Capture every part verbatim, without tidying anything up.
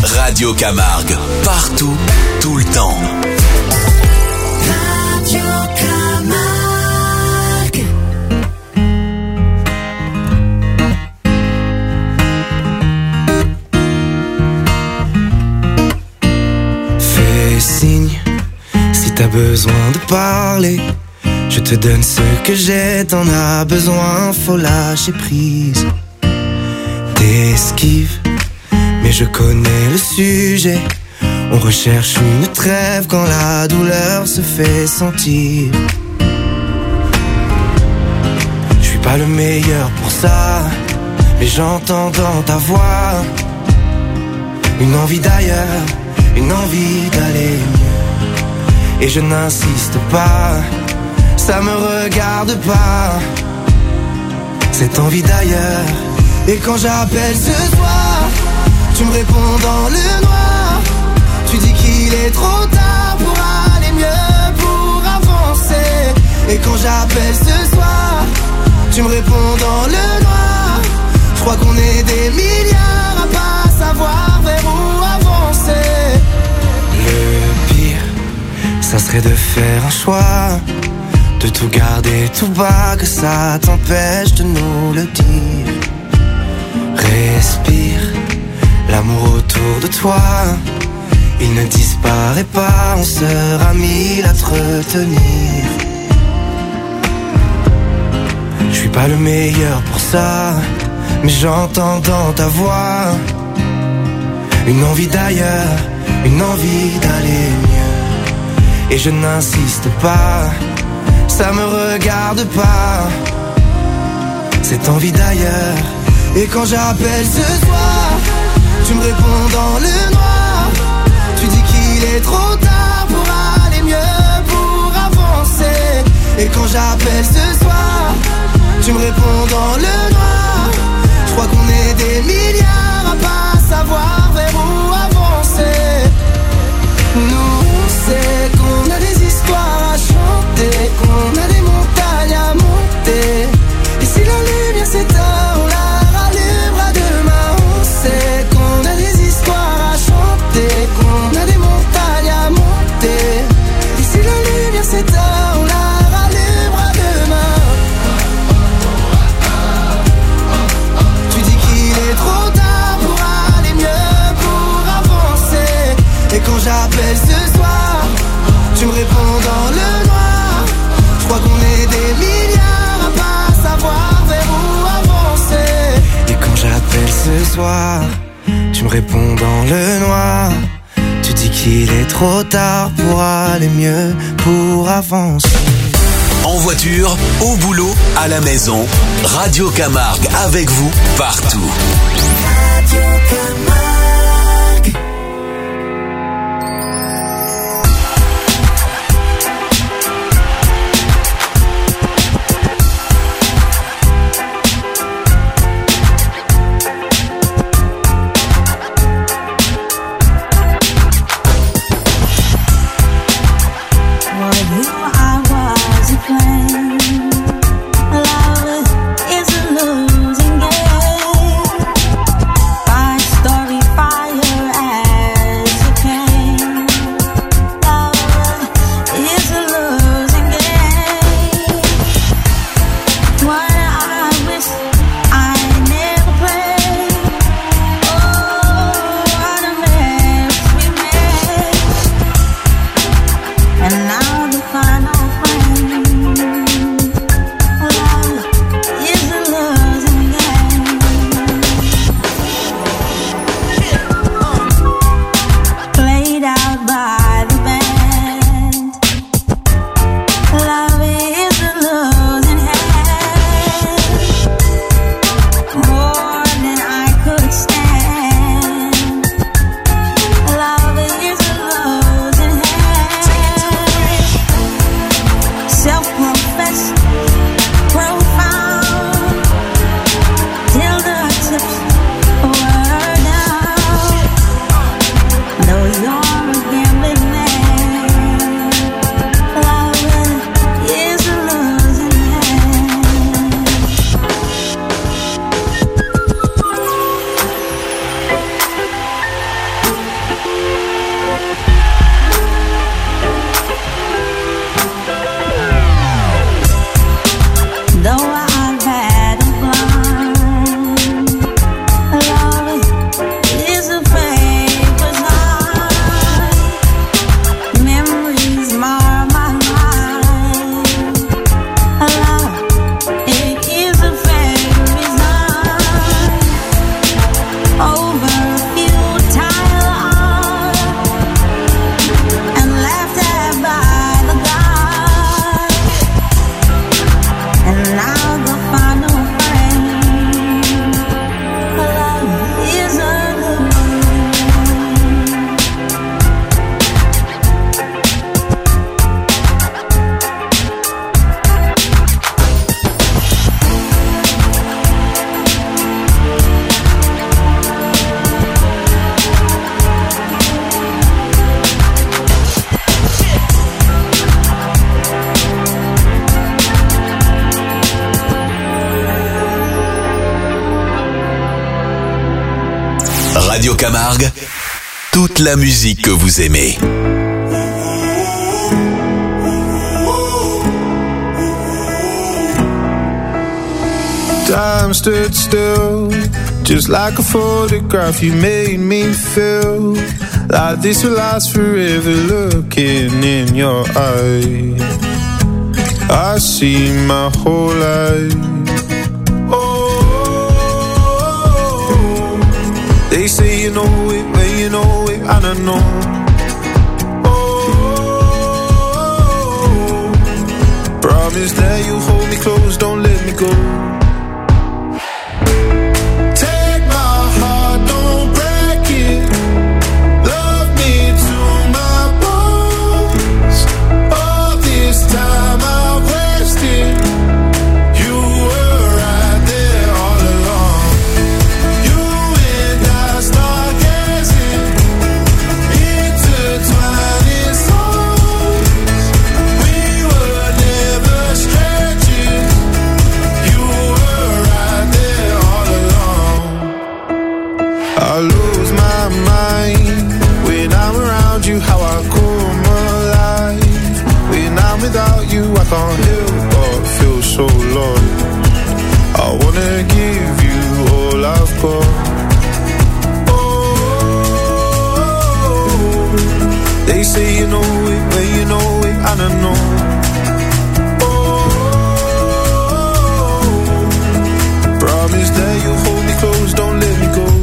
Radio Camargue. Partout, tout le temps. Radio Camargue. Fais signe si t'as besoin de parler. Je te donne ce que j'ai, t'en as besoin, faut lâcher prise. T'esquives, mais je connais le sujet. On recherche une trêve quand la douleur se fait sentir. Je suis pas le meilleur pour ça, mais j'entends dans ta voix une envie d'ailleurs, une envie d'aller mieux. Et je n'insiste pas, ça me regarde pas, cette envie d'ailleurs. Et quand j'appelle ce soir, tu me réponds dans le noir. Tu dis qu'il est trop tard pour aller mieux, pour avancer. Et quand j'appelle ce soir, tu me réponds dans le noir. Je crois qu'on est des milliards à pas savoir vers où avancer. Le pire, ça serait de faire un choix, de tout garder tout bas, que ça t'empêche de nous le dire. Respire, l'amour autour de toi, il ne disparaît pas, on sera mille à te retenir. Je suis pas le meilleur pour ça, mais j'entends dans ta voix une envie d'ailleurs, une envie d'aller mieux. Et je n'insiste pas, ça me regarde pas, cette envie d'ailleurs. Et quand j'appelle ce soir, tu me réponds dans le noir. Tu dis qu'il est trop tard pour aller mieux, pour avancer. Et quand j'appelle ce soir, tu me réponds dans le noir. Je crois qu'on est des milliards à pas savoir vers où avancer. Nous on sait qu'on a des histoires à chanter, qu'on a des montagnes à monter. Et si la lumière s'éteint, on la rallumera demain. On sait qu'on a des histoires à chanter, qu'on a des montagnes à monter. Et si la lumière s'éteint, on la rallumera demain. Tu dis qu'il est trop tard pour aller mieux, pour avancer. Et quand j'appelle ce soir, tu me réponds dans le noir. Je crois qu'on est des milliards à pas savoir vers où avancer. Et quand j'appelle ce soir, tu me réponds dans le noir. Tu dis qu'il est trop tard pour aller mieux, pour avancer. En voiture, au boulot, à la maison, Radio Camargue avec vous partout. Radio Camargue. Love is a losing game. Five story Radio Camargue, toute la musique que vous aimez. Time stood still, just like a photograph. You made me feel like this will last forever. Looking in your eyes, I see my whole life. Oh, they say you know it, when you know it, and I know. Oh, promise that you hold me close, don't let me go. Without you, I can't help but feel so lost. I wanna give you all I've got. Oh, they say you know it, when you know it, and I know. Oh, promise that you'll hold me close, don't let me go.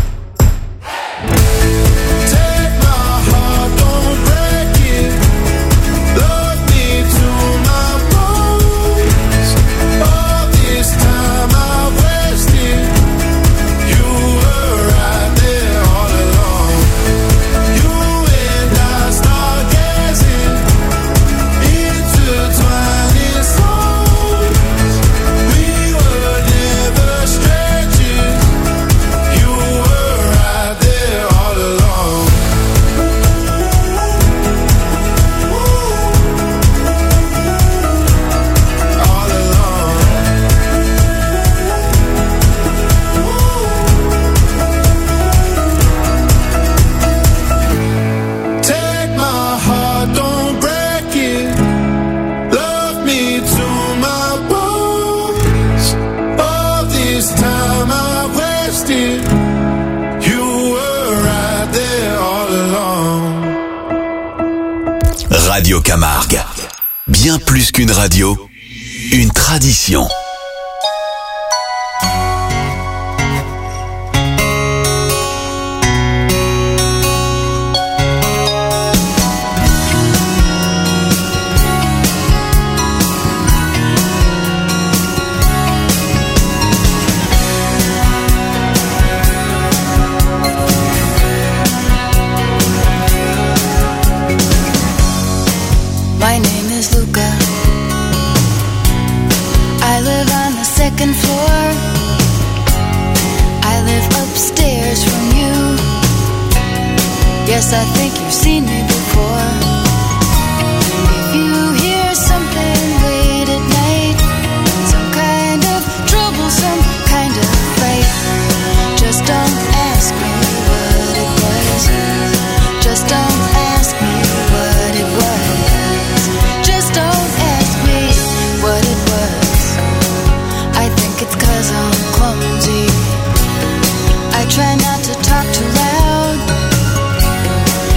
Radio Camargue. Bien plus qu'une radio, une tradition. My name is Luca. I live on the second floor. I live upstairs from you. Yes, I think you've seen me before. If you hear something late at night, some kind of trouble, some kind of fight, just don't ask me what it was. Just don't ask me what it was. Don't ask me what it was. I think it's 'cause I'm clumsy. I try not to talk too loud.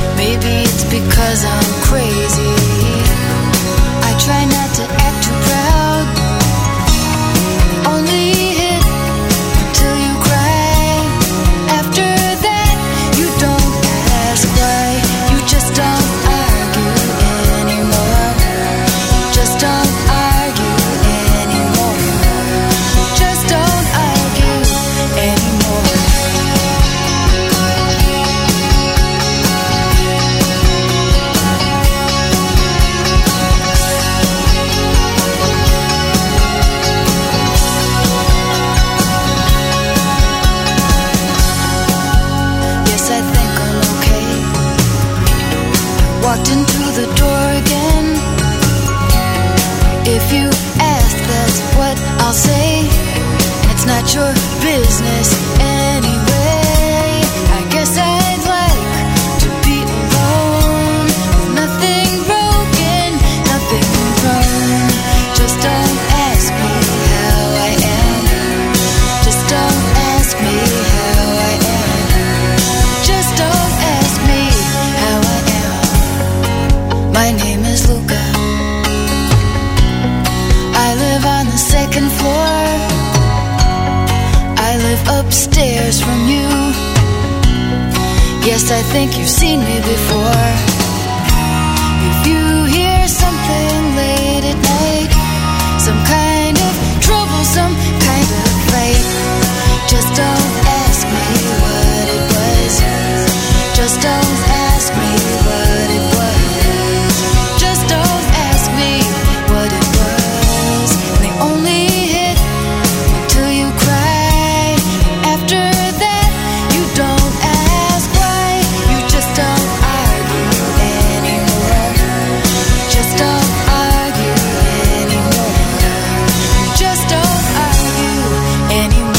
Yes, I think you've seen me before. If you hear something late at night, some kind of trouble, some kind of fight, just don't ask me what it was. Just don't ask me what it was. Just don't ask me what it was. They only hit until you cry. After that, you don't ask why. You just don't argue anymore. Just don't argue anymore. You just don't argue anymore.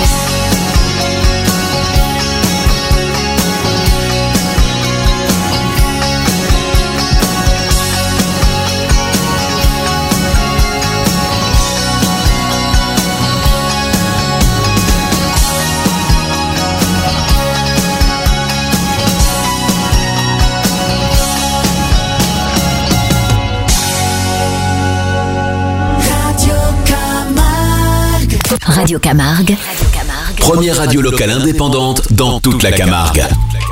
Radio Camargue. Première radio locale indépendante dans toute la Camargue.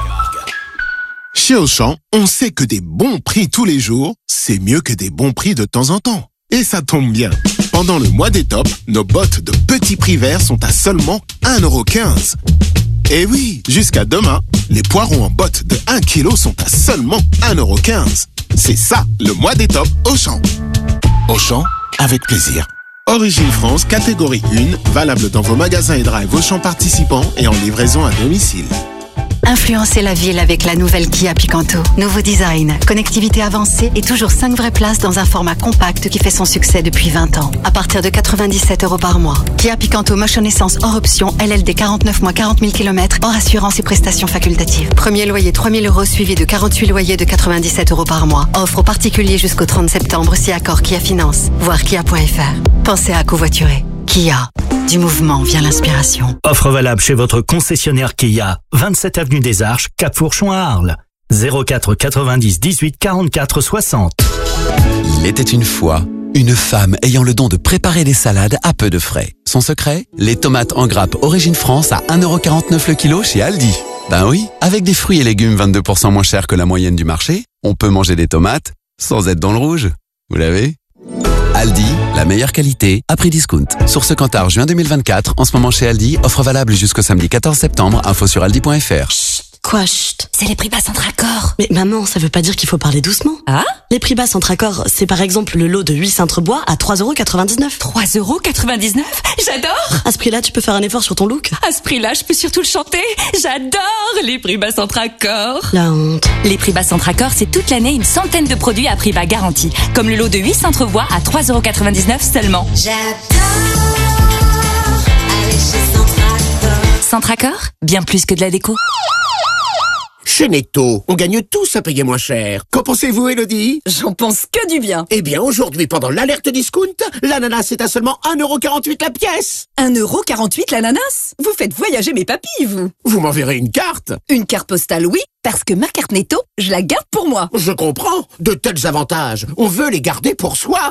Chez Auchan, on sait que des bons prix tous les jours, c'est mieux que des bons prix de temps en temps. Et ça tombe bien. Pendant le mois des tops, nos bottes de petits prix verts sont à seulement un euro quinze. Et oui, jusqu'à demain, les poireaux en bottes de un kilo sont à seulement un euro quinze. C'est ça, le mois des tops Auchan. Auchan, avec plaisir. Origine France, catégorie un, valable dans vos magasins et drive Auchan participants et en livraison à domicile. Influencez la ville avec la nouvelle Kia Picanto. Nouveau design, connectivité avancée et toujours cinq vraies places dans un format compact qui fait son succès depuis vingt ans. À partir de quatre-vingt-dix-sept euros par mois. Kia Picanto Motion Essence hors option, L L D quarante-neuf mois quarante mille kilomètres, hors assurance et prestations facultatives. Premier loyer trois mille euros suivi de quarante-huit loyers de quatre-vingt-dix-sept euros par mois. Offre aux particuliers jusqu'au trente septembre si accord Kia Finance. Voir kia point f r. Pensez à covoiturer. Kia. Du mouvement vient l'inspiration. Offre valable chez votre concessionnaire Kia. vingt-sept avenue des Arches, Cap-Fourchon à Arles. zéro quatre quatre-vingt-dix dix-huit quarante-quatre soixante. Il était une fois une femme ayant le don de préparer des salades à peu de frais. Son secret ? Les tomates en grappe Origine France à un euro quarante-neuf le kilo chez Aldi. Ben oui, avec des fruits et légumes vingt-deux pour cent moins chers que la moyenne du marché, on peut manger des tomates sans être dans le rouge. Vous l'avez ? Aldi, la meilleure qualité, à prix discount. Source Cantar, juin deux mille vingt-quatre. En ce moment chez Aldi, offre valable jusqu'au samedi quatorze septembre. Info sur aldi point f r. Chut, quoi, chut. C'est les prix bas Centracor. Mais maman, ça veut pas dire qu'il faut parler doucement. Ah ? Les prix bas Centracor, c'est par exemple le lot de huit cintres bois à trois euros quatre-vingt-dix-neuf. trois euros quatre-vingt-dix-neuf ? J'adore. À ce prix-là, tu peux faire un effort sur ton look. À ce prix-là, je peux surtout le chanter. J'adore les prix bas Centracor. La honte. Les prix bas Centracor, c'est toute l'année une centaine de produits à prix bas garantis. Comme le lot de huit cintres bois à trois euros quatre-vingt-dix-neuf seulement. J'adore aller chez Centracor. Centracor, bien plus que de la déco. Chez Netto, on gagne tous à payer moins cher. Qu'en pensez-vous, Elodie ? J'en pense que du bien. Eh bien, aujourd'hui, pendant l'alerte discount, l'ananas est à seulement un euro quarante-huit la pièce. un euro quarante-huit l'ananas ? Vous faites voyager mes papilles, vous. Vous m'enverrez une carte ? Une carte postale, oui, parce que ma carte Netto, je la garde pour moi. Je comprends. De tels avantages, on veut les garder pour soi.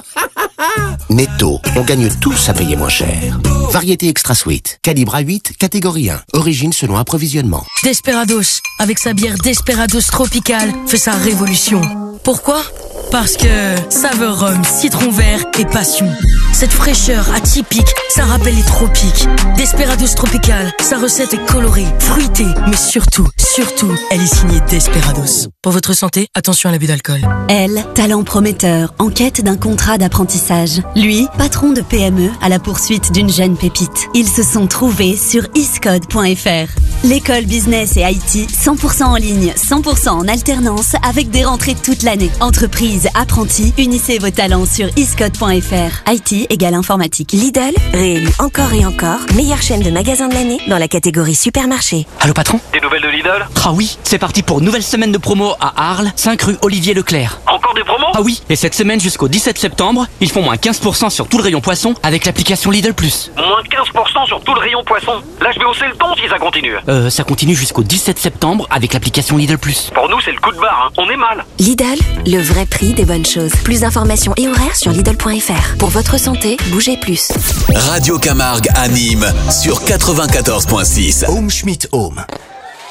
Netto, on gagne tous à payer moins cher. Variété extra sweet, calibre A huit, catégorie un. Origine selon approvisionnement. Desperados, avec sa bière Desperados Tropical, fait sa révolution. Pourquoi ? Parce que saveur rhum, citron vert et passion. Cette fraîcheur atypique, ça rappelle les tropiques. Desperados Tropical, sa recette est colorée, fruitée, mais surtout, surtout, elle est signée Desperados. Pour votre santé, attention à l'abus d'alcool. Elle, talent prometteur, en quête d'un contrat d'apprentissage. Lui, patron de P M E à la poursuite d'une jeune pépite. Ils se sont trouvés sur iscode point f r. L'école business et I T, cent pour cent en ligne, cent pour cent en alternance, avec des rentrées toute l'année. Entreprise, apprentis, unissez vos talents sur iscode point f r. I T égale informatique. Lidl, réélu encore et encore, meilleure chaîne de magasins de l'année dans la catégorie supermarché. Allô patron ? Des nouvelles de Lidl ? Ah oui, c'est parti pour nouvelle semaine de promo à Arles, cinq rue Olivier Leclerc. Encore des promos ? Ah oui, et cette semaine jusqu'au dix-sept septembre, ils font moins quinze pour cent sur tout le rayon poisson avec l'application Lidl plus. Moins quinze pour cent sur tout le rayon poisson. Là je vais hausser le ton si ça continue. Euh, ça continue jusqu'au dix-sept septembre avec l'application Lidl plus. Pour nous c'est le coup de barre, hein. On est mal. Lidl, le vrai prix des bonnes choses. Plus d'informations et horaires sur Lidl point f r. Pour votre santé, bougez plus. Radio Camargue à Nîmes sur quatre-vingt-quatorze virgule six. Home Schmidt Home.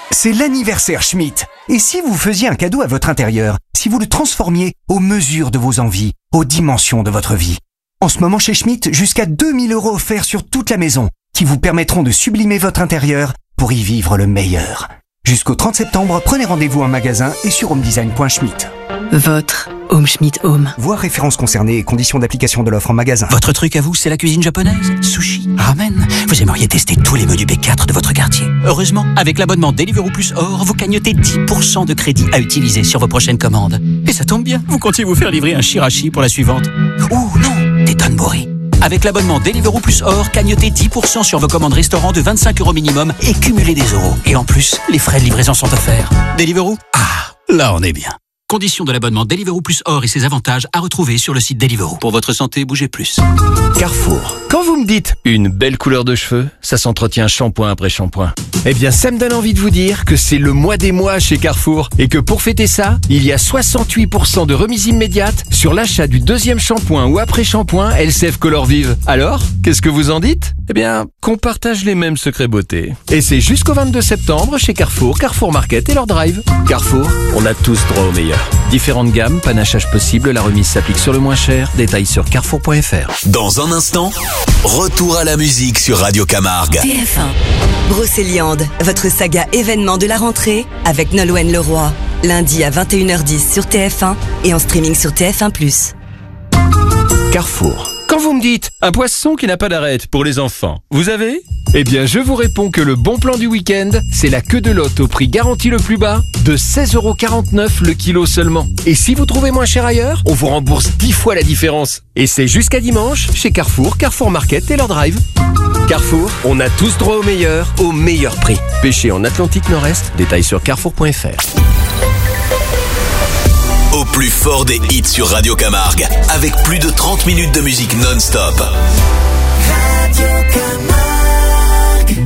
C'est l'anniversaire Schmitt. Et si vous faisiez un cadeau à votre intérieur, si vous le transformiez aux mesures de vos envies, aux dimensions de votre vie? En ce moment chez Schmitt, jusqu'à deux mille euros offerts sur toute la maison, qui vous permettront de sublimer votre intérieur pour y vivre le meilleur. Jusqu'au trente septembre, prenez rendez-vous en magasin et sur homedesign point schmitt. Votre Home Schmitt Home. Voir références concernées et conditions d'application de l'offre en magasin. Votre truc à vous, c'est la cuisine japonaise? Sushi, ramen? Vous aimeriez tester tous les menus B quatre de votre quartier? Heureusement, avec l'abonnement Deliveroo Plus Or, vous cagnotez dix pour cent de crédit à utiliser sur vos prochaines commandes. Et ça tombe bien, vous comptiez vous faire livrer un shirashi pour la suivante. Ou non, des tonbori. Avec l'abonnement Deliveroo Plus Or, cagnotez dix pour cent sur vos commandes restaurants de vingt-cinq euros minimum et cumulez des euros. Et en plus, les frais de livraison sont offerts. Deliveroo? Ah, là on est bien. Conditions de l'abonnement Deliveroo Plus Or et ses avantages à retrouver sur le site Deliveroo. Pour votre santé, bougez plus. Carrefour. Quand vous me dites une belle couleur de cheveux, ça s'entretient shampoing après shampoing. Eh bien, ça me donne envie de vous dire que c'est le mois des mois chez Carrefour et que pour fêter ça, il y a soixante-huit pour cent de remise immédiate sur l'achat du deuxième shampoing ou après shampoing L C F Color Vive. Alors, qu'est-ce que vous en dites? Eh bien, qu'on partage les mêmes secrets beauté. Et c'est jusqu'au vingt-deux septembre chez Carrefour, Carrefour Market et leur drive. Carrefour, on a tous droit au meilleur. Différentes gammes, panachage possible, la remise s'applique sur le moins cher. Détails sur carrefour point f r. Dans un instant, retour à la musique sur Radio Camargue. T F un. Brocéliande, votre saga événement de la rentrée avec Nolwenn Leroy. Lundi à vingt et une heures dix sur T F un et en streaming sur T F un plus. Carrefour. Quand vous me dites un poisson qui n'a pas d'arête pour les enfants, vous avez? Eh bien, je vous réponds que le bon plan du week-end, c'est la queue de lotte au prix garanti le plus bas de seize euros quarante-neuf le kilo seulement. Et si vous trouvez moins cher ailleurs, on vous rembourse dix fois la différence. Et c'est jusqu'à dimanche chez Carrefour, Carrefour Market et leur drive. Carrefour, on a tous droit au meilleur, au meilleur prix. Pêché en Atlantique Nord-Est, détails sur carrefour point f r. Au plus fort des hits sur Radio Camargue, avec plus de trente minutes de musique non-stop. Radio Camargue.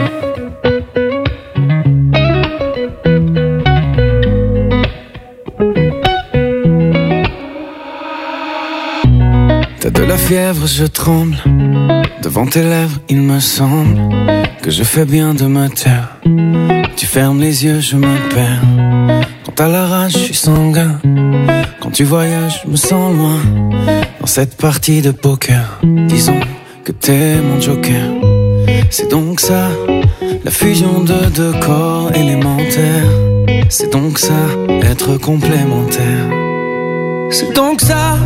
T'as de la fièvre, je tremble. Devant tes lèvres, il me semble que je fais bien de me taire. Tu fermes les yeux, je me perds. Quand t'as la rage, je suis sanguin. Quand tu voyages, je me sens loin. Dans cette partie de poker, disons que t'es mon joker. C'est donc ça, la fusion de deux corps élémentaires. C'est donc ça, être complémentaire. C'est donc ça,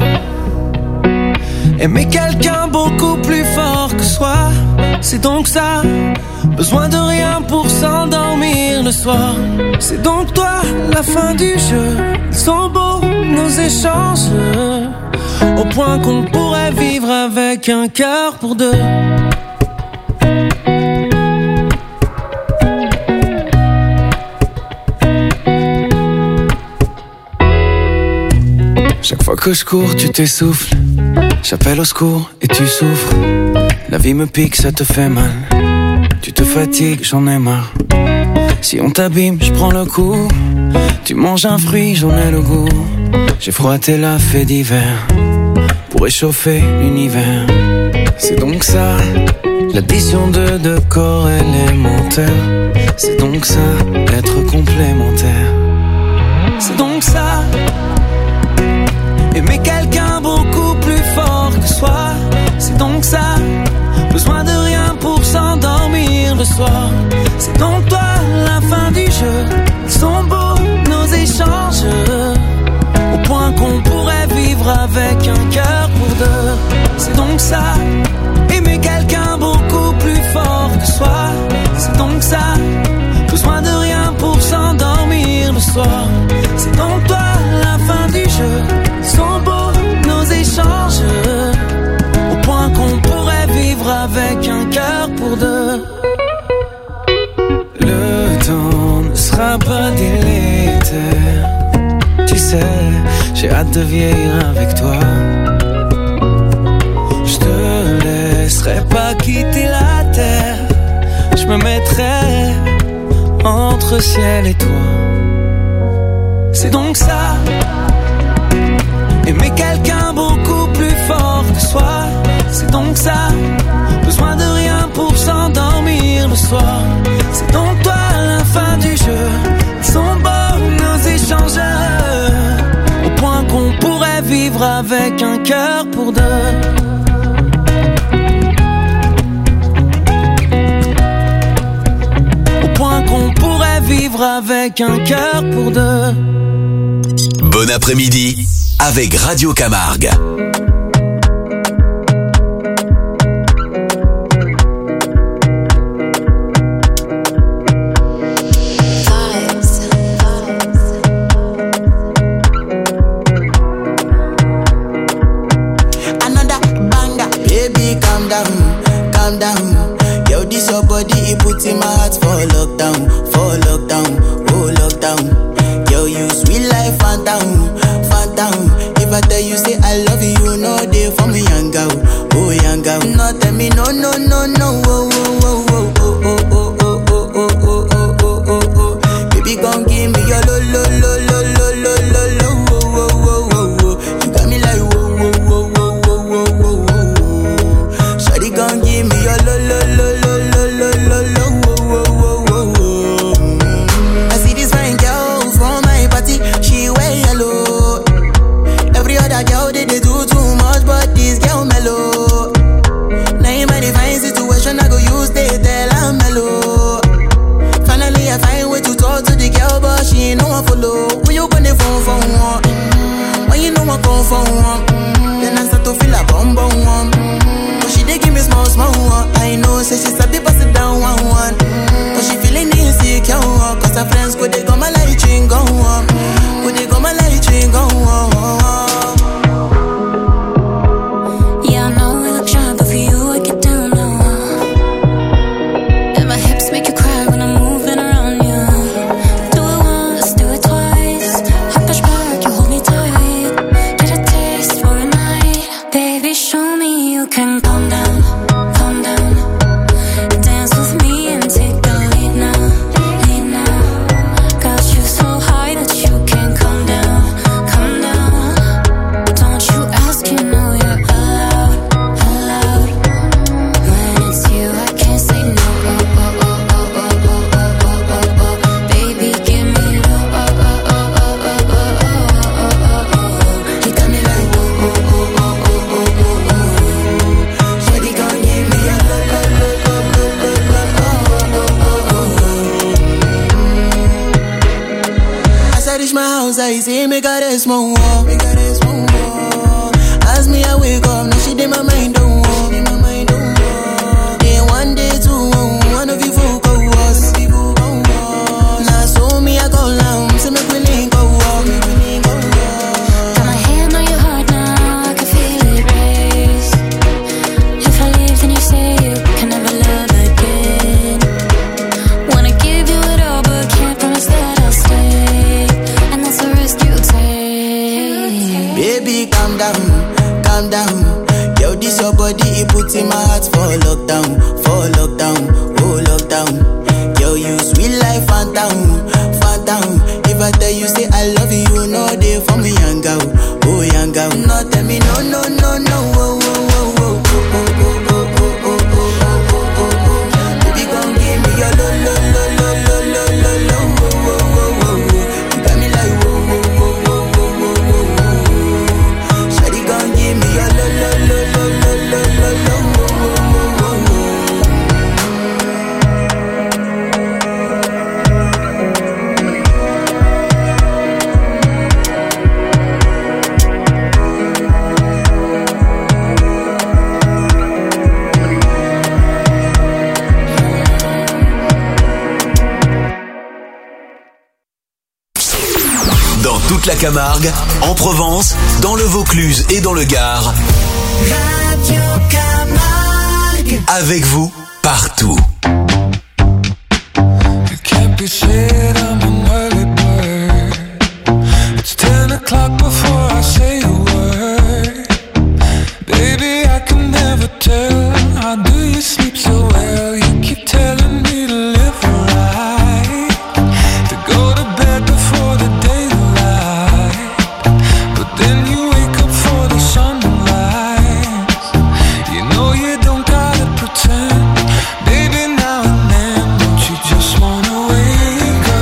aimer quelqu'un beaucoup plus fort que soi. C'est donc ça, besoin de rien pour s'endormir le soir. C'est donc toi, la fin du jeu. Ils sont beaux, nos échanges, au point qu'on pourrait vivre avec un cœur pour deux. Chaque fois que je cours, tu t'essouffles. J'appelle au secours et tu souffres. La vie me pique, ça te fait mal. Tu te fatigues, j'en ai marre. Si on t'abîme, je prends le coup. Tu manges un fruit, j'en ai le goût. J'ai froissé la fée d'hiver pour réchauffer l'univers. C'est donc ça, l'addition de deux corps élémentaires. C'est donc ça, être complémentaire. C'est donc ça, aimer quelqu'un beaucoup plus fort que soi. C'est donc ça, besoin de rien pour s'endormir le soir. C'est donc toi, la fin du jeu. Ils sont beaux, nos échanges, au point qu'on pourrait vivre avec un cœur pour deux. C'est donc ça, aimer quelqu'un beaucoup plus fort que soi. C'est donc ça, besoin de rien pour s'endormir le soir. C'est donc toi, la fin du jeu. Ils sont beaux, nos échanges, au point qu'on pourrait vivre avec un cœur pour deux. Le temps ne sera pas délétère. Tu sais, j'ai hâte de vieillir avec toi. Je te laisserai pas quitter la terre. Je me mettrai entre ciel et toi. C'est donc ça, aimer quelqu'un beaucoup plus fort que soi. C'est donc ça, besoin de rien pour s'endormir le soir. C'est donc toi, la fin du jeu. sont beaux nos échanges, au point qu'on pourrait vivre avec un cœur pour deux. Au point qu'on pourrait vivre avec un cœur pour deux. Bon après-midi avec Radio Camargue. In my heart for lockdown, for lockdown, oh lockdown. Girl, you sweet life, phantom, phantom. If I tell you say I love you, you know they for me young girl, oh young girl. No tell me no, no, no, no, oh, oh, oh, oh, oh, oh, oh, oh, oh, oh, oh, oh, oh, oh. Baby, gon' give me your lo, lo, lo, lo, lo, lo, lo, lo, oh, oh, oh, oh, oh. You got me like whoa, whoa, whoa, whoa, whoa, whoa, whoa, whoa. Shawty gon' give me your lo, lo, lo, lo, lo, lo, lo, lo. For one, then I start to feel a bum bum one. But she dey give me small small one. I know, say she sabi pass it down one one. But she feeling insecure, cause her friends go they go my light ring go on, go they go my light ring go on. Yeah, I know we look shy, but for you I get down low. And my hips make you cry when I'm moving around you. Do it once, do it twice. I push back, you hold me tight. Can calm down, calm down. Dance with me and take the lead now, lead now. Got you so high that you can't come down, come down. Don't you ask, you know you're allowed, allowed. When it's you, I can't say no. Oh, oh, oh, oh, oh, oh, oh, oh, oh. Baby, give me low. Oh, oh, oh, oh, oh, oh, oh, oh, oh. You got me like oh, oh, oh, oh, oh, oh, oh, oh. Reach my house, I see me got a small wall. As me I wake up, now she did my mind don't walk. Then one day two, one of you folk go was. Now so me I go down, so me we link go walk. Got my hand on your heart now, I can feel it race. If I leave, then you say you can never love again. Wanna give you it all, but can't promise that I'll stay. Baby, calm down, calm down. Yo, this your body, it puts in my heart for lockdown, for lockdown, oh lockdown. Yo, you sweet life, phantom, phantom. If I tell you say I love you, you know they for me young girl, oh young girl. No, tell me no, no, no, no, oh, oh, oh, oh, oh, oh, oh, oh, oh, oh, oh, oh, oh. Baby, gon' give me your lo, lo, lo, lo, lo, lo, lo, lo, oh, oh, oh, oh. You got me like whoa, whoa, whoa, whoa, whoa, whoa, whoa. Shawty gon' give me your lo, lo, lo, lo, lo, lo, lo, lo, oh, oh, oh, oh, oh. Dans toute la Camargue, en Provence, dans le Vaucluse et dans le Gard. Radio Camargue. Avec vous, partout. Baby, now and then, don't you just wanna wake up?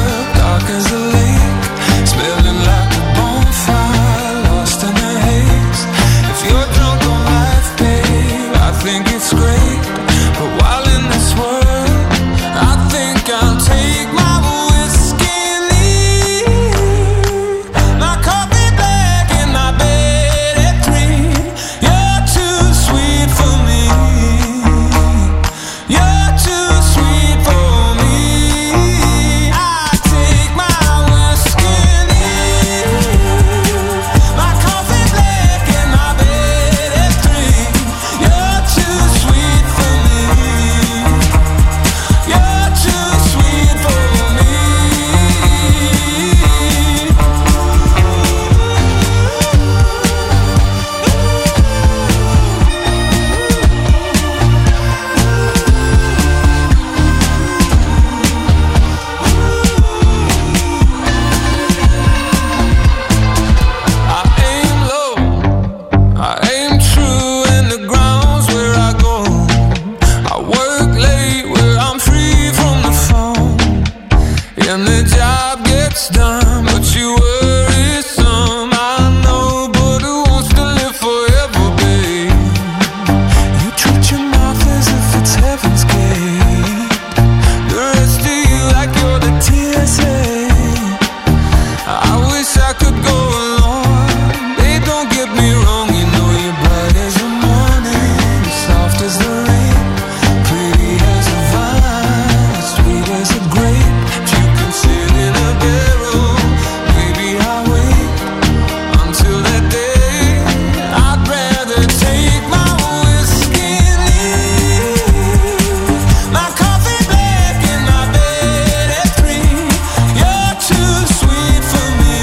you worrisome, I know, but who wants to live forever, babe? You treat your mouth as if it's heaven's gate. The rest of you like you're the T S A. I wish I could go along. Babe, don't get me wrong, you know you're bright as the morning, soft as the rain, pretty as a vine, sweet as a grape. You can sit in a barrel, maybe I'll wait until that day. I'd rather take my whiskey and leave my coffee black in my bed at three. You're too sweet for me.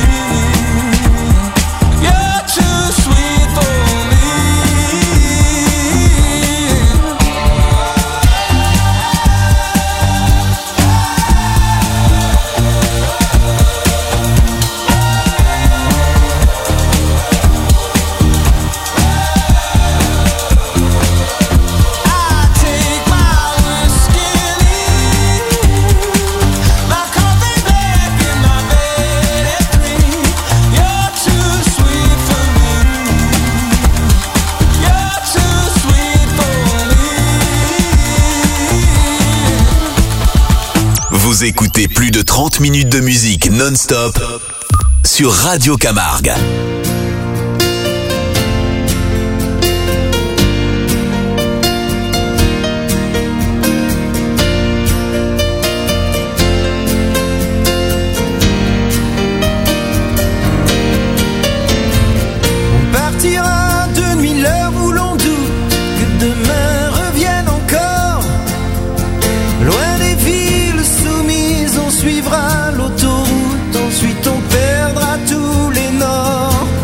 You're too sweet for me. I take my whiskey and leave my coffee black in my bed at three. You're too sweet for me. You're too sweet for me. Vous écoutez plus de trente minutes de musique non-stop sur Radio Camargue. On partira de nuit l'heure où l'on doute que demain revienne encore. Loin des villes soumises, on suivra l'autoroute. Ensuite on perdra tous les nords.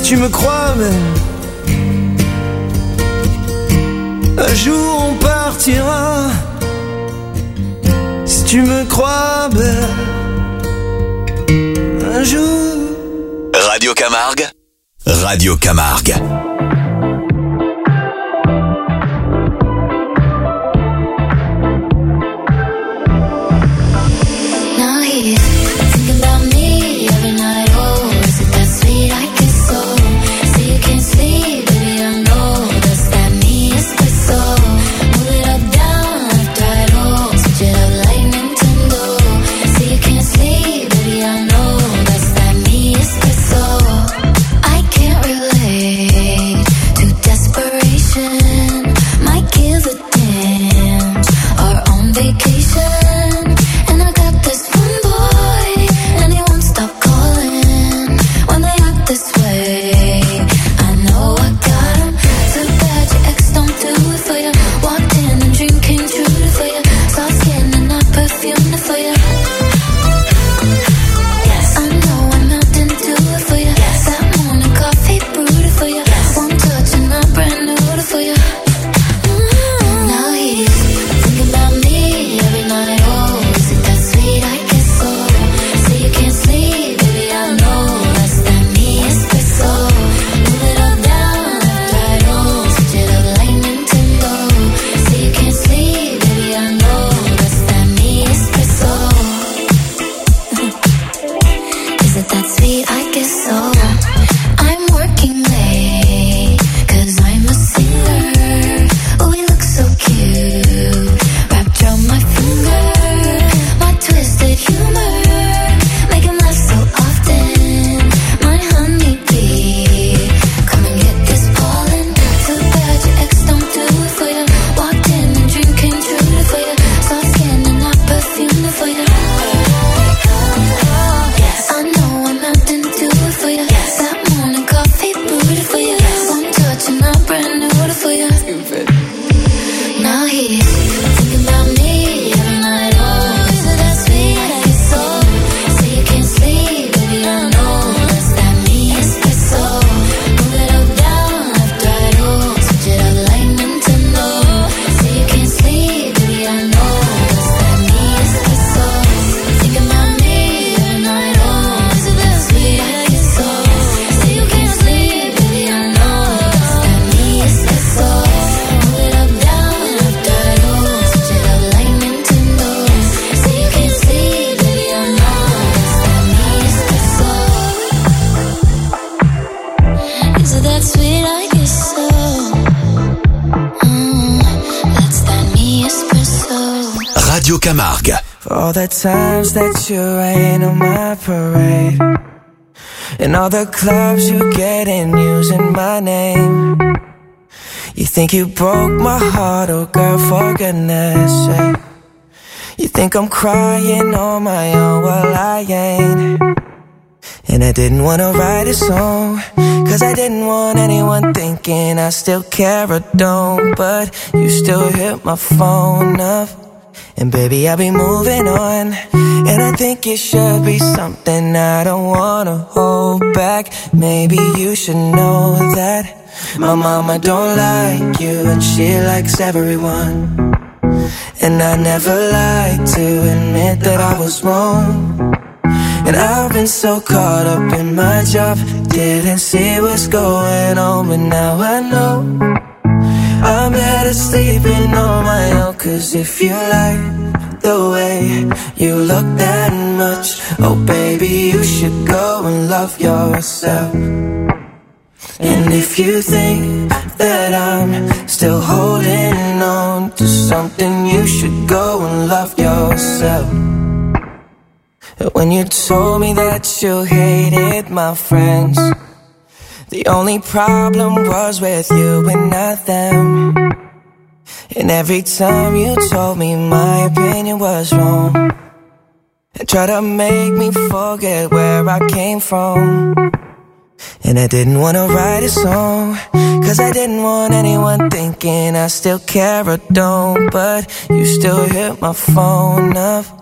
tu me crois même, un jour on partira. Si tu me crois belle, un jour. Radio Camargue, Radio Camargue. Now he's thinking about me every night. Oh, is it that sweet? I guess so. Say you can't sleep, baby, I know that's that me espresso. Move it up, down, left, right, oh, switch it up like Nintendo. Say you can't sleep, baby, I know that's that me espresso. I can't relate to desperation. Might give a damn. Are on vacation, and I got this one boy, and he won't stop calling when they act this way. I know I got him. So bad your ex don't do it for you. Walked in and dream came true for you. Soft skin and I perfumed it for you. Yes, I know I'm out and do it for you. Yes, that morning coffee brewed it for you. Yes, one touch and I brand new it for you. Mm. Now he's thinking about me every night. Oh, is it that sweet? I guess so. Say you can't sleep, baby, I know that's that me espresso. Move it up, down, left, right, oh, switch it up like Nintendo. Say you can't sleep, baby, I know that's that me espresso. Is it that sweet? I guess so. I'm working late, cause I'm a singer. Oh, we look so cute, wrapped around my finger. My twisted humor, make him laugh so often. My honeybee, come and get this pollen. So bad your ex don't do it for you. Walked in and dream came true for you. Soft skin and I perfumed it for you. Yes, I know I'm out and do it for you. That morning coffee brewed it for you. One touch and I brand new it for you. Now he's thinking about me every night. Oh, is it that sweet? I guess so. Say you can't sleep, baby, I know that's that me espresso. Move it up, down, left, right, oh, switch it up like Nintendo. Say you can't sleep, baby, I know that's that me espresso. Thinking about me every night. Oh, is it that sweet? I guess so. Say you can't sleep, baby, I know that's that me espresso. Move it up, down, left, right, oh, switch it up like Nintendo. Say you can't sleep, baby, I know that's that me espresso. Is it that sweet? I guess so. Mm, that's that me espresso. Radio Camargue. For all the times that you rain on my parade, and all the clubs you get in using my name. You think you broke my heart, oh girl, for goodness sake. You think I'm crying on my own, well I ain't. And I didn't wanna write a song, cause I didn't want anyone thinking I still care or don't. But you still hit my phone up, and baby, I'll be moving on. And I think it should be something I don't wanna hold back. Maybe you should know that my mama don't like you, and she likes everyone. And I never like to admit that I was wrong. And I've been so caught up in my job, didn't see what's going on. But now I know I'm better sleeping on my own. Cause if you like the way you look that much, oh baby, you should go and love yourself. And if you think that I'm still holding on to something, you should go and love yourself. When you told me that you hated my friends, the only problem was with you and not them. And every time you told me my opinion was wrong, and tried to make me forget where I came from. And I didn't wanna write a song, cause I didn't want anyone thinking I still care or don't. But you still hit my phone up,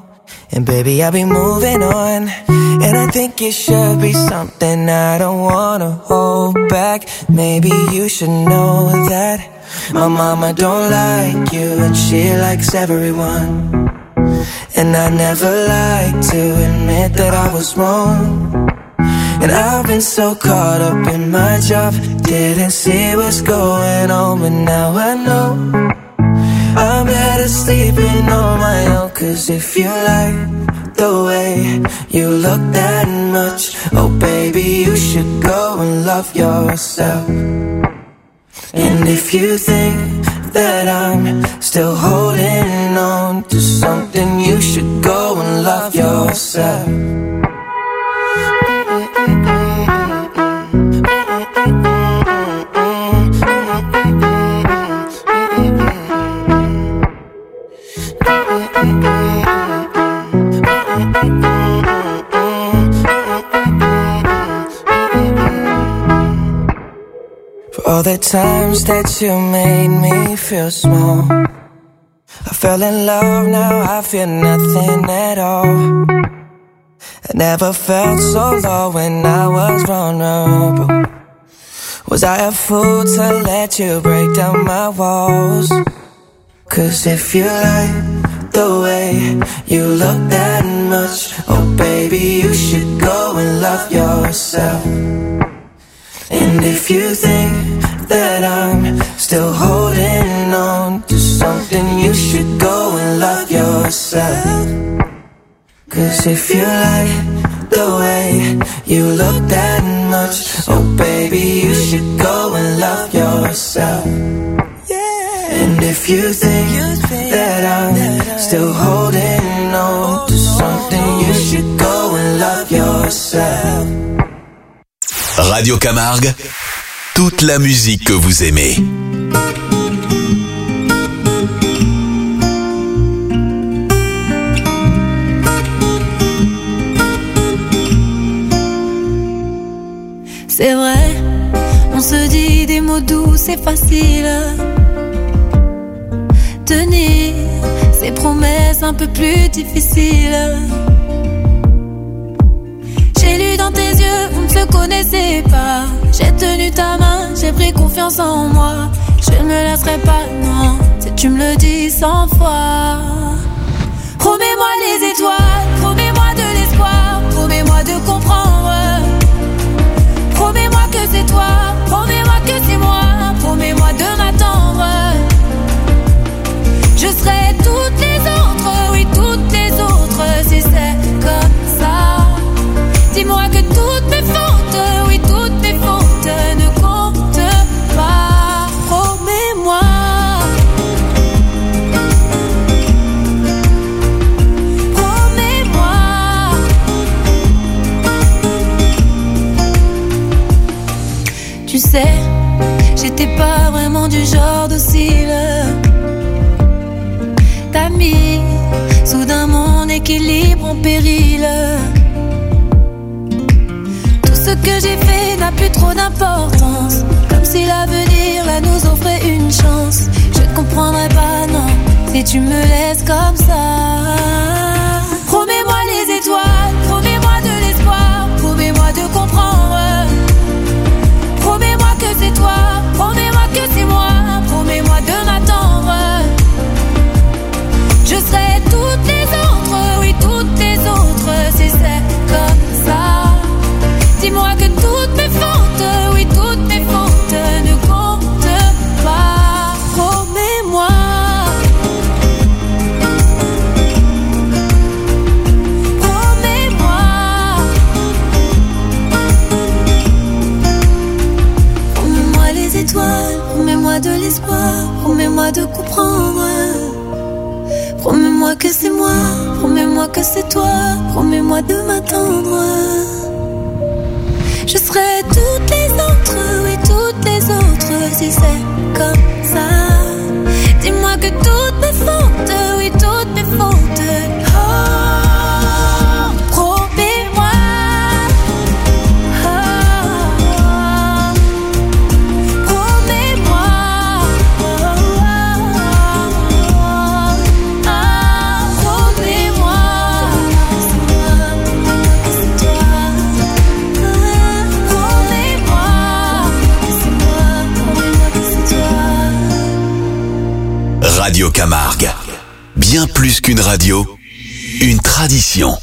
And baby, I'll be moving on. And I think it should be something I don't wanna hold back. Maybe you should know that my mama don't like you and she likes everyone. And I never like to admit that I was wrong. And I've been so caught up in my job, didn't see what's going on, but now I know I'm better sleeping on my own. Cause if you like the way you look that much, oh baby, you should go and love yourself. And if you think that I'm still holding on to something, you should go and love yourself. For all the times that you made me feel small, I fell in love, now I feel nothing at all. I never felt so low when I was vulnerable. Was I a fool to let you break down my walls? Cause if you like the way you look that much, oh baby, you should go and love yourself. And if you think that I'm still holding on to something, you should go and love yourself. Cause if you like the way you look that much, oh baby, you should go and love yourself. And if you think that I'm still holding on to something, you should go and love yourself. Radio Camargue, toute la musique que vous aimez. C'est vrai, on se dit des mots doux, c'est facile. Tenir ces promesses un peu plus difficiles. J'ai lu dans tes yeux, on ne se connaissait pas. J'ai tenu ta main, j'ai pris confiance en moi. Je ne me laisserai pas, non, si tu me le dis cent fois. Promets-moi les étoiles, promets-moi de l'espoir, promets-moi de comprendre. Promets-moi que c'est toi, promets-moi que c'est moi, promets-moi de m'attendre. Je serai toutes les autres, oui toutes les autres, si c'est comme ça. Dis-moi que toutes mes fautes, oui toutes mes fautes ne comptent pas. Promets-moi. Promets-moi. Tu sais, j'étais pas vraiment du genre docile. T'as mis soudain mon équilibre en péril. Tout ce que j'ai fait n'a plus trop d'importance, comme si l'avenir là nous offrait une chance. Je ne comprendrai pas, non, si tu me laisses comme ça. Promets-moi les étoiles, promets-moi de l'espoir, promets-moi de comprendre. Promets-moi que c'est toi, promets-moi que c'est moi, promets-moi de m'attendre. Je serai toutes les autres, oui toutes les autres, si c'est comme ça. Dis-moi que toutes mes fautes, oui toutes mes fautes ne comptent pas. Promets-moi. Promets-moi. Promets-moi les étoiles, promets-moi de l'espoir, promets-moi de comprendre. Promets-moi que c'est moi, promets-moi que c'est toi, promets-moi de m'attendre. Je serai toutes les autres, oui toutes les autres, si c'est comme ça. Dis-moi que toutes mes fautes, oui toutes mes fautes. Oh, promets-moi. Oh, promets-moi. Oh, promets-moi. Radio Camargue. Bien plus qu'une radio, une tradition.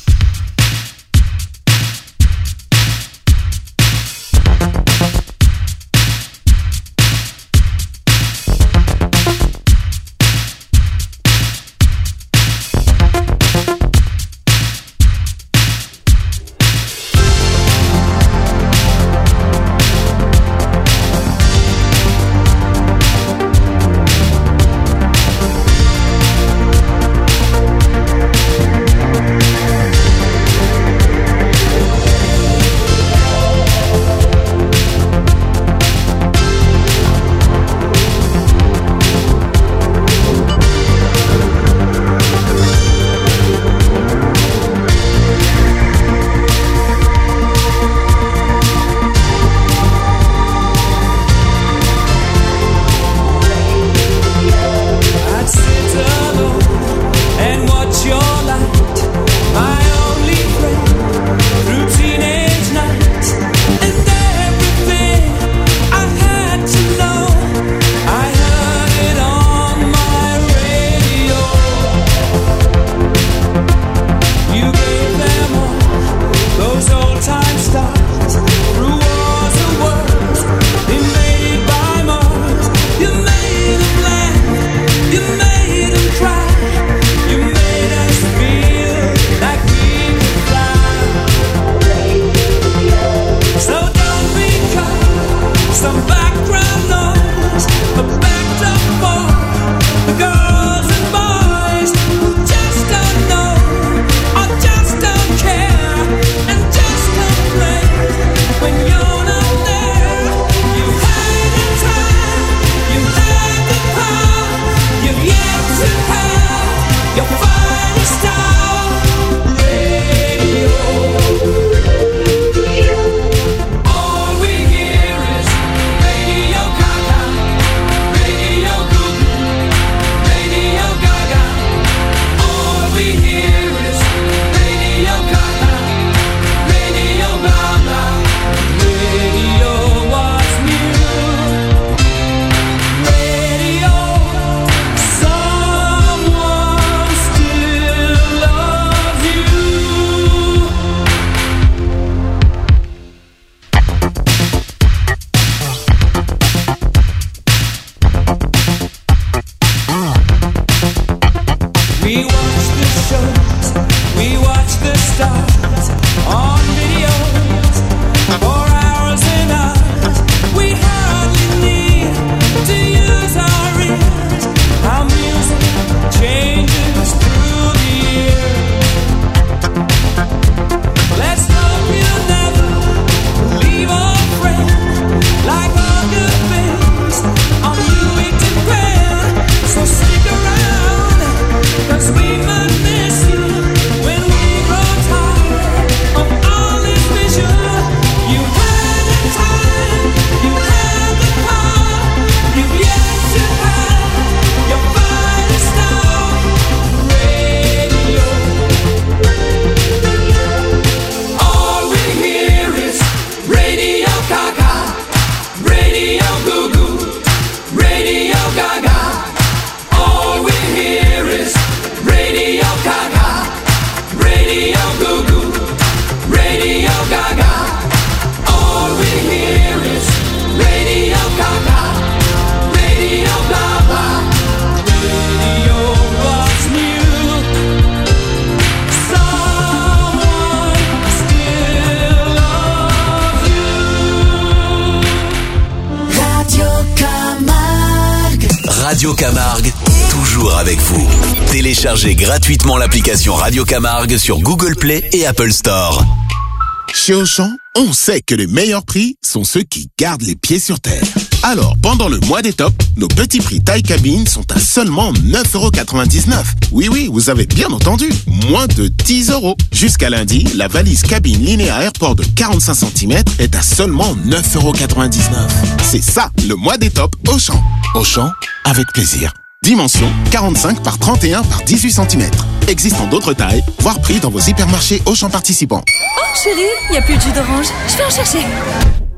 Radio Camargue, toujours avec vous. Téléchargez gratuitement l'application Radio Camargue sur Google Play et Apple Store. Chez Auchan, on sait que les meilleurs prix sont ceux qui gardent les pieds sur terre. Alors, pendant le mois des tops, nos petits prix taille cabine sont à seulement neuf euros quatre-vingt-dix-neuf. Oui, oui, vous avez bien entendu, moins de dix euros. Jusqu'à lundi, la valise cabine Linéa Airport de quarante-cinq centimètres est à seulement neuf euros quatre-vingt-dix-neuf. C'est ça, le mois des tops Auchan. Auchan, avec plaisir. Dimension quarante-cinq par trente et un par dix-huit centimètres. Existant d'autres tailles, voire prix dans vos hypermarchés Auchan participants. Oh chérie, il n'y a plus de jus d'orange. Je vais en chercher.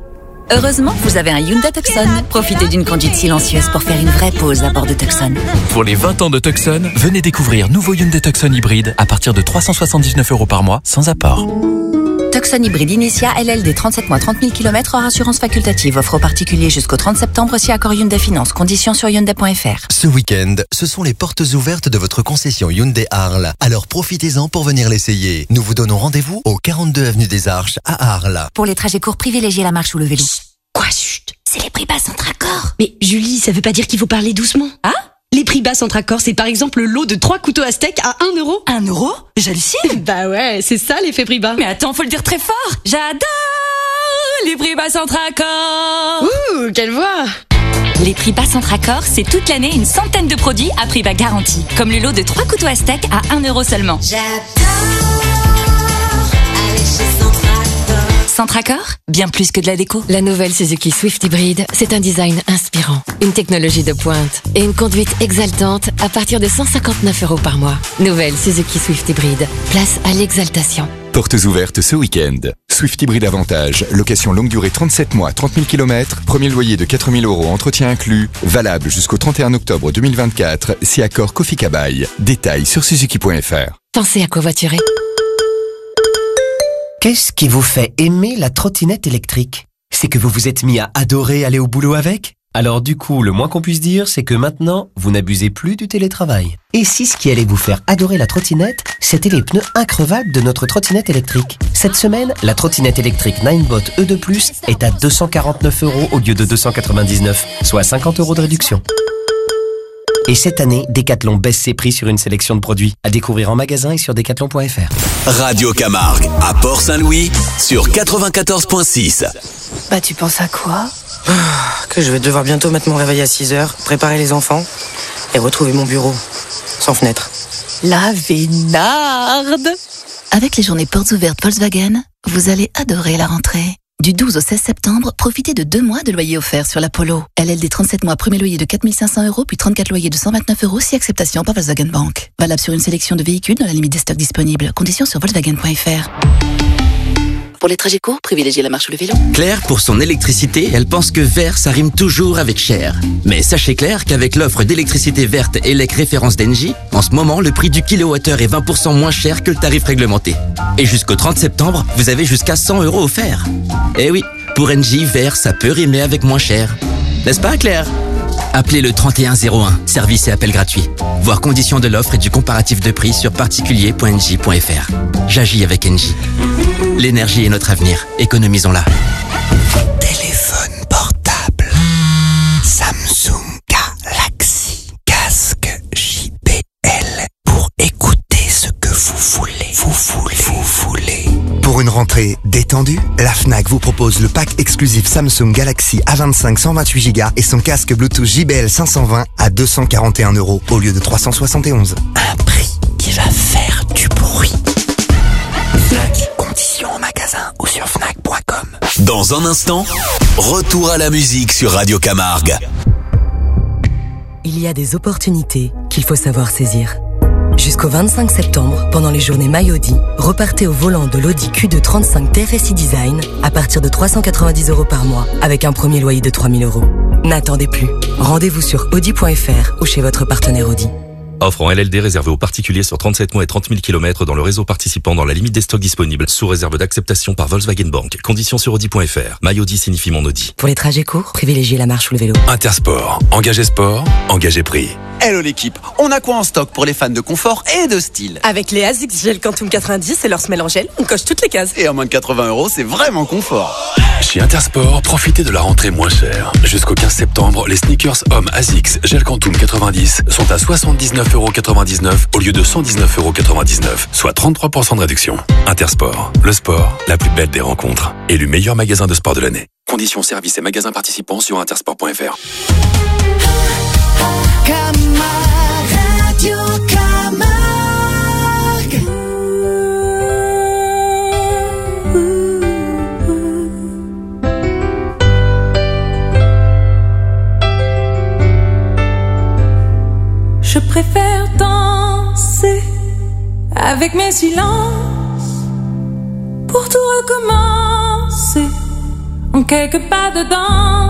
Heureusement, vous avez un Hyundai Tucson. Profitez d'une conduite silencieuse pour faire une vraie pause à bord de Tucson. Pour les vingt ans de Tucson, venez découvrir nouveau Hyundai Tucson hybride à partir de trois cent soixante-dix-neuf euros par mois, sans apport. Tucson hybride Initia, L L D trente-sept mois, trente mille kilomètres hors assurance facultative. Offre aux particuliers jusqu'au trente septembre si accord Hyundai Finance. Conditions sur Hyundai point F R. Ce week-end, ce sont les portes ouvertes de votre concession Hyundai Arles. Alors profitez-en pour venir l'essayer. Nous vous donnons rendez-vous au quarante-deux avenue des Arches à Arles. Pour les trajets courts, privilégiez la marche ou le vélo. Quoi, chut, c'est les prix bas Centracor. Mais Julie, ça veut pas dire qu'il faut parler doucement. Ah? Les prix bas Centracor, c'est par exemple le lot de trois couteaux à steak à un euro. un euro? J'hallucine. Bah ouais, c'est ça l'effet prix bas. Mais attends, faut le dire très fort. J'adore les prix bas Centracor. Ouh, quelle voix. Les prix bas Centracor, c'est toute l'année une centaine de produits à prix bas garanti. Comme le lot de trois couteaux à steak à un euro seulement. J'adore aller chez Centracor. Centracor, bien plus que de la déco. La nouvelle Suzuki Swift Hybrid, c'est un design inspirant, une technologie de pointe et une conduite exaltante à partir de cent cinquante-neuf euros par mois. Nouvelle Suzuki Swift Hybrid, place à l'exaltation. Portes ouvertes ce week-end. Swift Hybrid Avantage, location longue durée trente-sept mois, trente mille kilomètres, premier loyer de quatre mille euros, entretien inclus, valable jusqu'au trente et un octobre deux mille vingt-quatre, si accord Kofi Kabaï. Détails sur suzuki point F R. Pensez à covoiturer. Qu'est-ce qui vous fait aimer la trottinette électrique? C'est que vous vous êtes mis à adorer aller au boulot avec? Alors du coup, le moins qu'on puisse dire, c'est que maintenant, vous n'abusez plus du télétravail. Et si ce qui allait vous faire adorer la trottinette, c'était les pneus increvables de notre trottinette électrique. Cette semaine, la trottinette électrique Ninebot E deux plus est à deux cent quarante-neuf euros au lieu de deux cent quatre-vingt-dix-neuf, soit cinquante euros de réduction. Et cette année, Decathlon baisse ses prix sur une sélection de produits. À découvrir en magasin et sur decathlon point F R. Radio Camargue, à Port-Saint-Louis, sur quatre-vingt-quatorze virgule six. Bah, tu penses à quoi? Que je vais devoir bientôt mettre mon réveil à six heures, préparer les enfants et retrouver mon bureau. Sans fenêtre. La Vénarde. Avec les journées portes ouvertes Volkswagen, vous allez adorer la rentrée. Du douze au seize septembre, profitez de deux mois de loyer offert sur la Polo. L L D trente-sept mois, premier loyer de quatre mille cinq cents euros, puis trente-quatre loyers de cent vingt-neuf euros, si acceptation par Volkswagen Bank. Valable sur une sélection de véhicules dans la limite des stocks disponibles. Conditions sur volkswagen point F R. Pour les trajets courts, privilégiez la marche ou le vélo. Claire, pour son électricité, elle pense que vert, ça rime toujours avec cher. Mais sachez Claire qu'avec l'offre d'électricité verte E L E C référence d'Engie, en ce moment, le prix du kilowattheure est vingt pour cent moins cher que le tarif réglementé. Et jusqu'au trente septembre, vous avez jusqu'à cent euros offerts. Eh oui, pour Engie, vert, ça peut rimer avec moins cher. N'est-ce pas Claire? Appelez le trente et un zéro un, service et appel gratuit. Voir conditions de l'offre et du comparatif de prix sur particulier point engie point F R. J'agis avec Engie. L'énergie est notre avenir, économisons-la. Téléphone portable. Samsung Galaxy. Casque J B L. Pour écouter ce que vous voulez. Vous voulez. Vous voulez. Pour une rentrée détendue, la Fnac vous propose le pack exclusif Samsung Galaxy A vingt-cinq cent vingt-huit giga et son casque Bluetooth J B L cinq cent vingt à deux cent quarante et un euros au lieu de trois cent soixante et onze. Un prix qui va faire du bruit. Fnac. Conditions en magasin ou sur fnac point com. Dans un instant, retour à la musique sur Radio Camargue. Il y a des opportunités qu'il faut savoir saisir. Jusqu'au vingt-cinq septembre, pendant les journées My Audi, repartez au volant de l'Audi Q deux trente-cinq T F S I Design à partir de trois cent quatre-vingt-dix euros par mois, avec un premier loyer de trois mille euros. N'attendez plus. Rendez-vous sur audi point F R ou chez votre partenaire Audi. Offre en L L D réservée aux particuliers sur trente-sept mois et trente mille kilomètres dans le réseau participant dans la limite des stocks disponibles, sous réserve d'acceptation par Volkswagen Bank. Conditions sur audi point F R. My Audi signifie mon Audi. Pour les trajets courts, privilégiez la marche ou le vélo. Intersport. Engagez sport, engagez prix. Hello l'équipe, on a quoi en stock pour les fans de confort et de style? Avec les ASICS Gel Quantum quatre-vingt-dix et leur semelle en gel, on coche toutes les cases. Et à moins de quatre-vingts euros, c'est vraiment confort. Chez Intersport, profitez de la rentrée moins chère. Jusqu'au quinze septembre, les sneakers hommes ASICS Gel Quantum quatre-vingt-dix sont à soixante-dix-neuf euros quatre-vingt-dix-neuf au lieu de cent dix-neuf euros quatre-vingt-dix-neuf, soit trente-trois pour cent de réduction. Intersport, le sport, la plus belle des rencontres. Élu meilleur magasin de sport de l'année. Conditions, services et magasins participants sur intersport point F R. Radio Camargue. Je préfère danser avec mes silences pour tout recommencer quelque part dedans.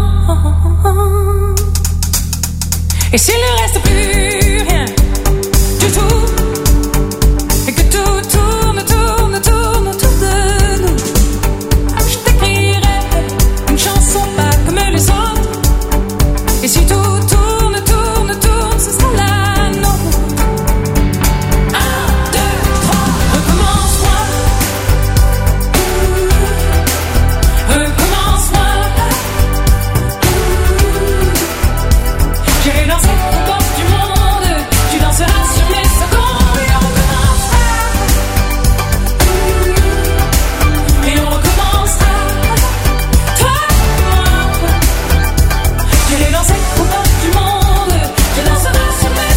Et s'il ne reste plus rien du tout, et que tout tourne, tourne, tourne autour de nous, je t'écrirai une chanson pas comme les autres. Et si tout tourne, tourne, tourne, ce sera la nôtre. Un, deux, trois, recommence-moi. Recommence-moi. J'irai danser aux portes du monde. Tu danseras sur mes secondes. Et on recommencera. Et on recommencera. Toi et moi. J'irai danser aux portes du monde. Tu danseras sur mes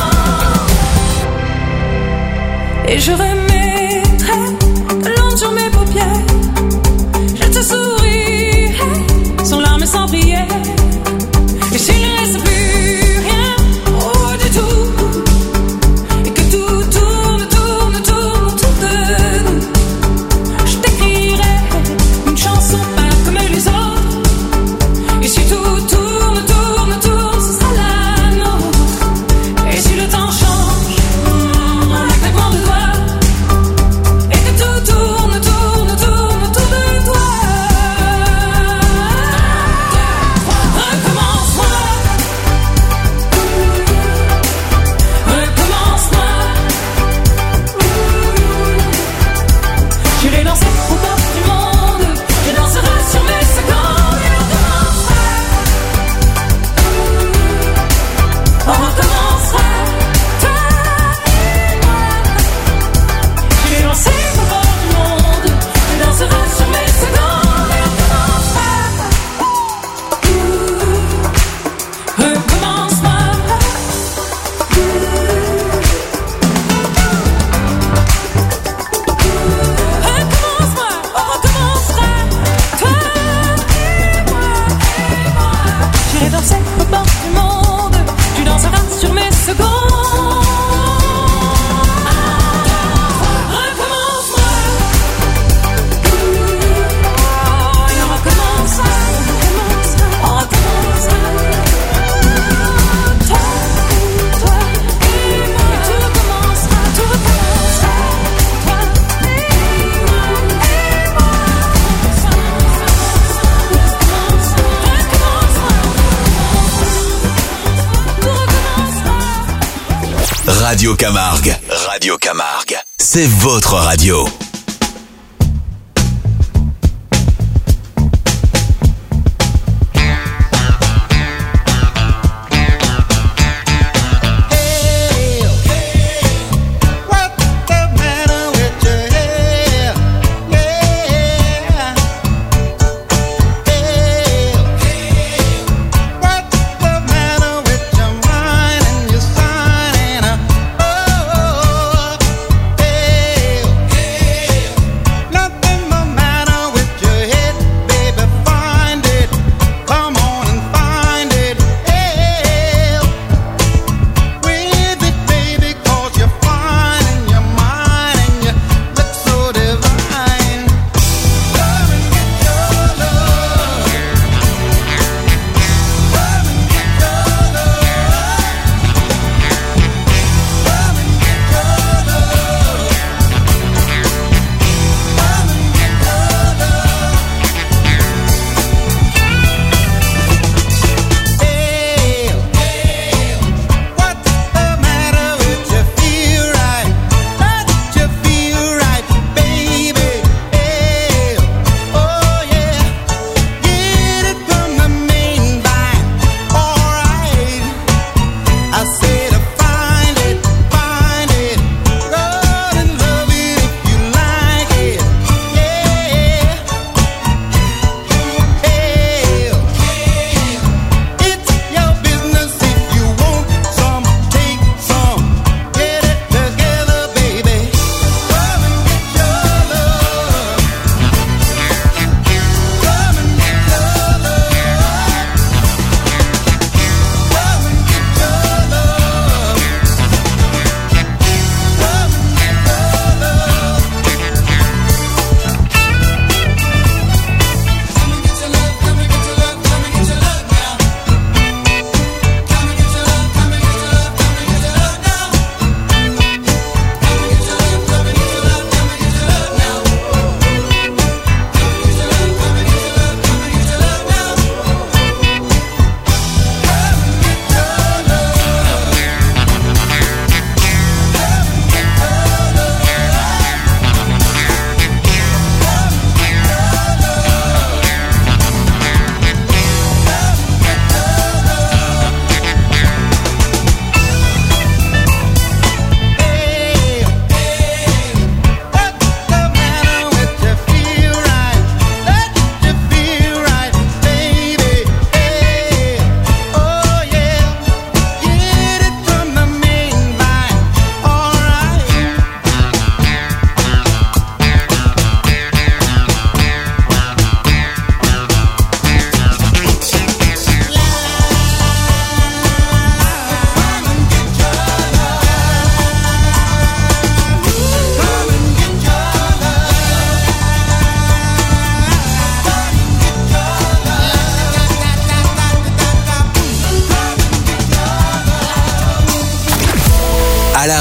secondes. Et je remettrai de l'encre sur mes paupières. Je te sourirai sans larmes et sans prière. Et s'il ne reste plus rien, oh du tout, et que tout tourne, tourne, tourne autour de nous, je t'écrirai une chanson pas comme les autres. Et si tout tourne, tourne, tourne, ce sera la nôtre. Et si le temps change, en un claquement de doigts, et que tout tourne, tourne, tourne autour de toi. Recommence-moi. Recommence-moi. J'irai danser aux portes du monde. Je danserai sur mes secondes. Et on recommencera. On recommencera. Toi et moi. J'irai danser aux portes du monde. Je danserai sur mes secondes. Et on recommencera. Recommence-moi. Recommence-moi, on recommencera. Toi et moi, et moi. J'irai danser aux portes du monde. Tu danseras sur mes secondes. Recommence-moi. Et on recommencera. On recommencera. Toi, toi et moi. Et tout recommencera, tout recommencera. Toi et moi, et moi. Radio Camargue. Radio Camargue. C'est votre radio. Hey,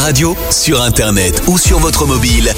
radio, sur Internet ou sur votre mobile,